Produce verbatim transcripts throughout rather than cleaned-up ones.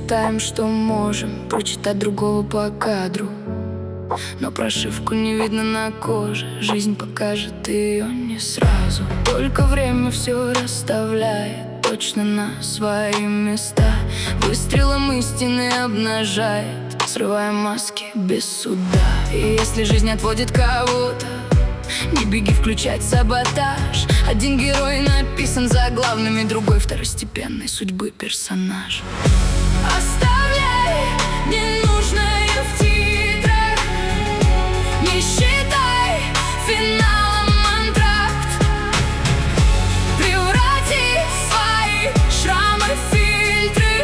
Листаем, что можем, прочитать другого по кадру, но прошивку не видно на коже. Жизнь покажет ее не сразу. Только время все расставляет точно на свои места. Выстрелом истины обнажает, срывая маски без суда. И если жизнь отводит кого-то, не беги включать саботаж. Один герой написан заглавными, другой второстепенной судьбы персонаж. Оставляй ненужное в титрах, не считай финалом антракт. Преврати свои шрамы в фильтры.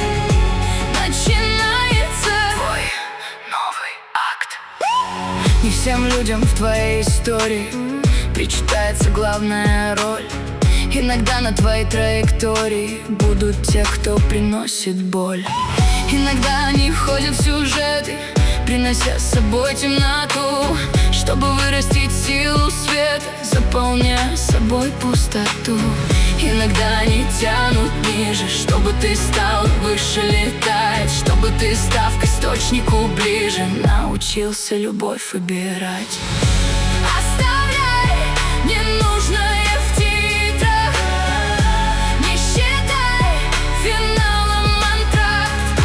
Начинается твой новый акт. Не всем людям в твоей истории причитается главная роль. Иногда на твоей траектории будут те, кто приносит боль. Иногда они входят в сюжеты, принося с собой темноту, чтобы вырастить силу света, заполняя собой пустоту. Иногда они тянут ниже, чтобы ты стал выше летать, чтобы ты, став к источнику ближе, научился любовь выбирать. Оставляй ненужное в титрах, не считай финалом антракт.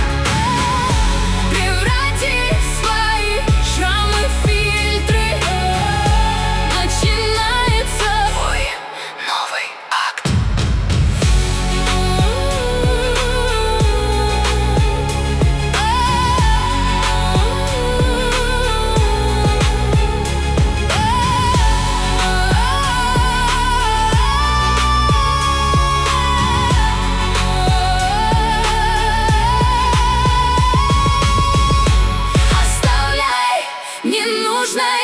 Преврати свои шрамы в фильтры. Начинается твой новый акт. Оставляй ненужное